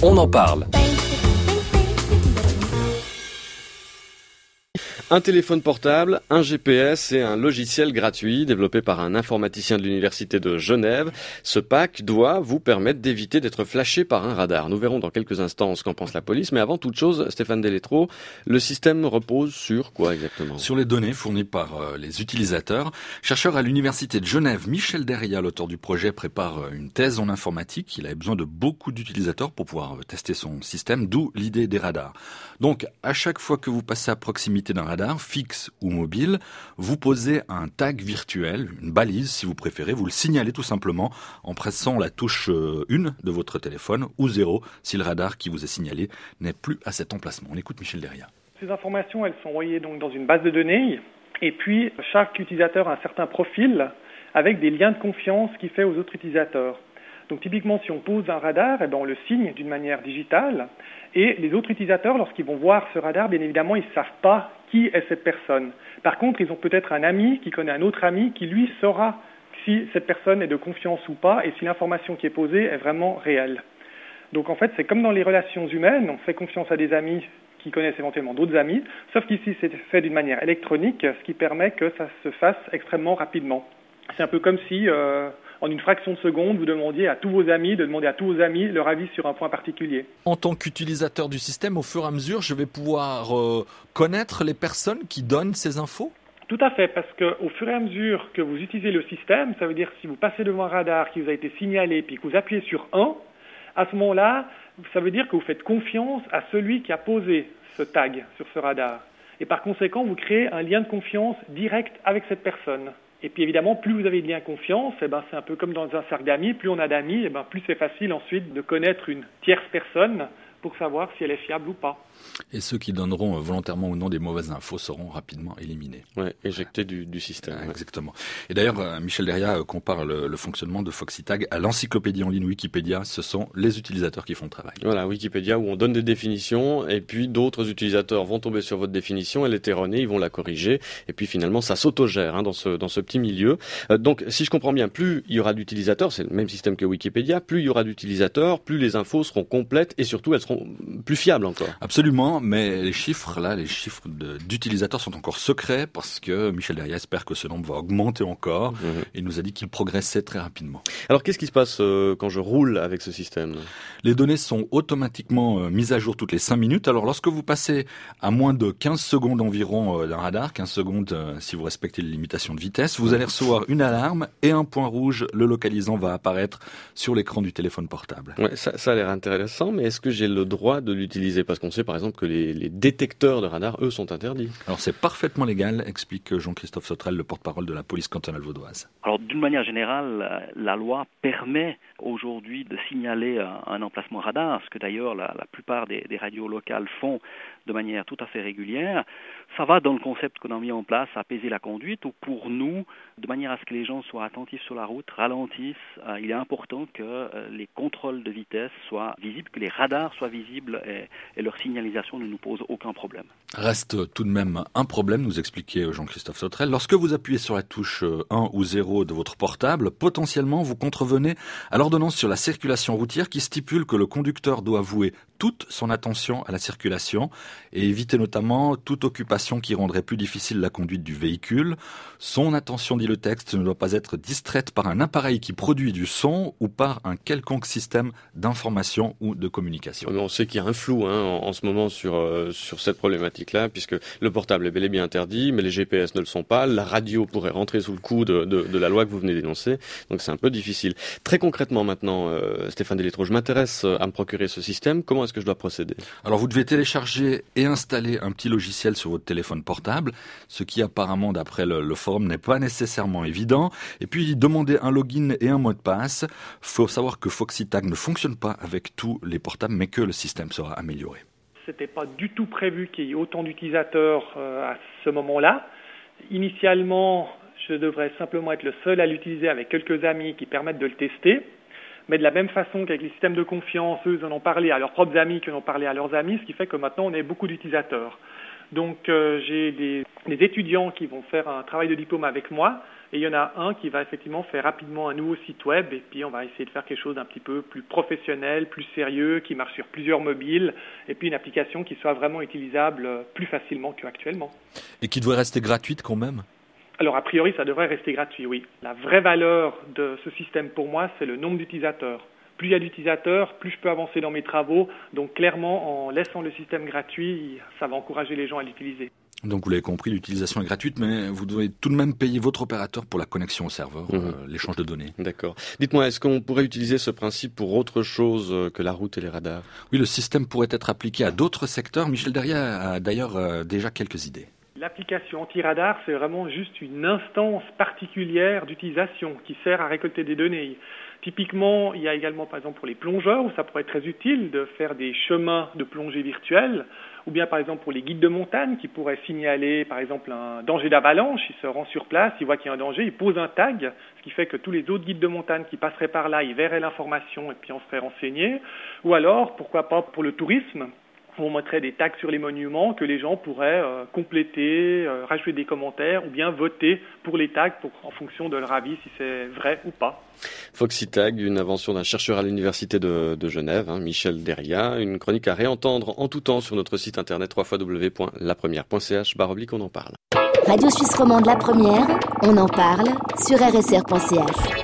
On en parle. Un téléphone portable, un GPS et un logiciel gratuit développé par un informaticien de l'Université de Genève. Ce pack doit vous permettre d'éviter d'être flashé par un radar. Nous verrons dans quelques instants ce qu'en pense la police. Mais avant toute chose, Stéphane Deletreau, le système repose sur quoi exactement ? Sur les données fournies par les utilisateurs. Chercheur à l'Université de Genève, Michel Derria, l'auteur du projet, prépare une thèse en informatique. Il avait besoin de beaucoup d'utilisateurs pour pouvoir tester son système, d'où l'idée des radars. Donc, à chaque fois que vous passez à proximité d'un radar, fixe ou mobile, vous posez un tag virtuel, une balise si vous préférez, vous le signalez tout simplement en pressant la touche 1 de votre téléphone ou 0 si le radar qui vous est signalé n'est plus à cet emplacement. On écoute Michel Derria. Ces informations, elles sont envoyées donc dans une base de données et puis chaque utilisateur a un certain profil avec des liens de confiance qu'il fait aux autres utilisateurs. Donc typiquement, si on pose un radar, on le signe d'une manière digitale et les autres utilisateurs, lorsqu'ils vont voir ce radar, bien évidemment, ils ne savent pas qui est cette personne. Par contre, ils ont peut-être un ami qui connaît un autre ami qui, lui, saura si cette personne est de confiance ou pas et si l'information qui est posée est vraiment réelle. Donc en fait, c'est comme dans les relations humaines, on fait confiance à des amis qui connaissent éventuellement d'autres amis, sauf qu'ici, c'est fait d'une manière électronique, ce qui permet que ça se fasse extrêmement rapidement. C'est un peu comme si, en une fraction de seconde, vous demandiez à tous vos amis de demander à tous vos amis leur avis sur un point particulier. En tant qu'utilisateur du système, au fur et à mesure, je vais pouvoir connaître les personnes qui donnent ces infos ? Tout à fait, parce qu'au fur et à mesure que vous utilisez le système, ça veut dire que si vous passez devant un radar qui vous a été signalé puis que vous appuyez sur 1, à ce moment-là, ça veut dire que vous faites confiance à celui qui a posé ce tag sur ce radar. Et par conséquent, vous créez un lien de confiance direct avec cette personne. Et puis évidemment, plus vous avez de lien de confiance, c'est un peu comme dans un cercle d'amis, plus on a d'amis, plus c'est facile ensuite de connaître une tierce personne pour savoir si elle est fiable ou pas. Et ceux qui donneront volontairement ou non des mauvaises infos seront rapidement éliminés. Ouais, éjectés du système. Exactement. Et d'ailleurs, Michel Derria compare le fonctionnement de Foxitag à l'encyclopédie en ligne Wikipédia. Ce sont les utilisateurs qui font le travail. Voilà, Wikipédia où on donne des définitions et puis d'autres utilisateurs vont tomber sur votre définition, elle est erronée, ils vont la corriger et puis finalement ça s'autogère dans ce petit milieu. Donc si je comprends bien, plus il y aura d'utilisateurs, c'est le même système que Wikipédia, plus il y aura d'utilisateurs, plus les infos seront complètes et surtout elles seront plus fiables encore. Absolument, mais les chiffres d'utilisateurs sont encore secrets parce que Michel Derria espère que ce nombre va augmenter encore et il nous a dit qu'il progressait très rapidement. Alors qu'est-ce qui se passe quand je roule avec ce système ? Les données sont automatiquement mises à jour toutes les 5 minutes. Alors lorsque vous passez à moins de 15 secondes environ d'un radar, 15 secondes si vous respectez les limitations de vitesse, vous allez recevoir une alarme et un point rouge le localisant va apparaître sur l'écran du téléphone portable. Ouais, ça a l'air intéressant, mais est-ce que j'ai le droit de l'utiliser ? Parce qu'on sait par exemple que les détecteurs de radar, eux, sont interdits. Alors c'est parfaitement légal, explique Jean-Christophe Sautrel, le porte-parole de la police cantonale vaudoise. Alors d'une manière générale, la loi permet aujourd'hui de signaler un emplacement radar, ce que d'ailleurs la plupart des radios locales font de manière tout à fait régulière. Ça va dans le concept qu'on a mis en place, apaiser la conduite, ou pour nous, de manière à ce que les gens soient attentifs sur la route, ralentissent, il est important que les contrôles de vitesse soient visibles, que les radars soient visibles et leur signalisation ne nous pose aucun problème. Reste tout de même un problème, nous expliquait Jean-Christophe Sautrel. Lorsque vous appuyez sur la touche 1 ou 0 de votre portable, potentiellement vous contrevenez à l'ordonnance sur la circulation routière qui stipule que le conducteur doit vouer toute son attention à la circulation et éviter notamment toute occupation qui rendrait plus difficile la conduite du véhicule. Son attention, dit le texte, ne doit pas être distraite par un appareil qui produit du son ou par un quelconque système d'information ou de communication. Mais on sait qu'il y a un flou en ce moment sur cette problématique-là, puisque le portable est bel et bien interdit, mais les GPS ne le sont pas. La radio pourrait rentrer sous le coup de la loi que vous venez d'énoncer, donc c'est un peu difficile. Très concrètement maintenant, Stéphane Deletreau, je m'intéresse à me procurer ce système. Comment est-ce que je dois procéder ? Alors vous devez télécharger et installer un petit logiciel sur votre téléphone portable, ce qui apparemment d'après le forum n'est pas nécessairement évident. Et puis demander un login et un mot de passe. Faut savoir que Foxitag ne fonctionne pas avec tous les portables, mais que le système sera amélioré. C'était pas du tout prévu qu'il y ait autant d'utilisateurs à ce moment-là. Initialement, je devrais simplement être le seul à l'utiliser avec quelques amis qui permettent de le tester. Mais de la même façon qu'avec les systèmes de confiance, eux en ont parlé à leurs propres amis qui en ont parlé à leurs amis, ce qui fait que maintenant on a beaucoup d'utilisateurs. Donc j'ai des étudiants qui vont faire un travail de diplôme avec moi, Et il y en a un qui va effectivement faire rapidement un nouveau site web, et puis on va essayer de faire quelque chose d'un petit peu plus professionnel, plus sérieux, qui marche sur plusieurs mobiles, et puis une application qui soit vraiment utilisable plus facilement qu'actuellement. Et qui devrait rester gratuite quand même ? Alors a priori, ça devrait rester gratuit, oui. La vraie valeur de ce système pour moi, c'est le nombre d'utilisateurs. Plus il y a d'utilisateurs, plus je peux avancer dans mes travaux. Donc clairement, en laissant le système gratuit, ça va encourager les gens à l'utiliser. Donc vous l'avez compris, l'utilisation est gratuite, mais vous devez tout de même payer votre opérateur pour la connexion au serveur, l'échange de données. D'accord. Dites-moi, est-ce qu'on pourrait utiliser ce principe pour autre chose que la route et les radars ? Oui, le système pourrait être appliqué à d'autres secteurs. Michel Derriat a d'ailleurs déjà quelques idées. L'application anti-radar, c'est vraiment juste une instance particulière d'utilisation qui sert à récolter des données. Typiquement, il y a également, par exemple, pour les plongeurs, où ça pourrait être très utile de faire des chemins de plongée virtuels, ou bien, par exemple, pour les guides de montagne qui pourraient signaler, par exemple, un danger d'avalanche. Ils se rendent sur place, ils voient qu'il y a un danger, ils posent un tag, ce qui fait que tous les autres guides de montagne qui passeraient par là, ils verraient l'information et puis on serait renseigné. Ou alors, pourquoi pas pour le tourisme, on mettrait des tags sur les monuments que les gens pourraient compléter, rajouter des commentaires ou bien voter pour les tags en fonction de leur avis si c'est vrai ou pas. Foxytag, une invention d'un chercheur à l'université de Genève, Michel Derriat, une chronique à réentendre en tout temps sur notre site internet www.lapremière.ch/on en parle. Radio Suisse Romande La Première, on en parle sur rsr.ch.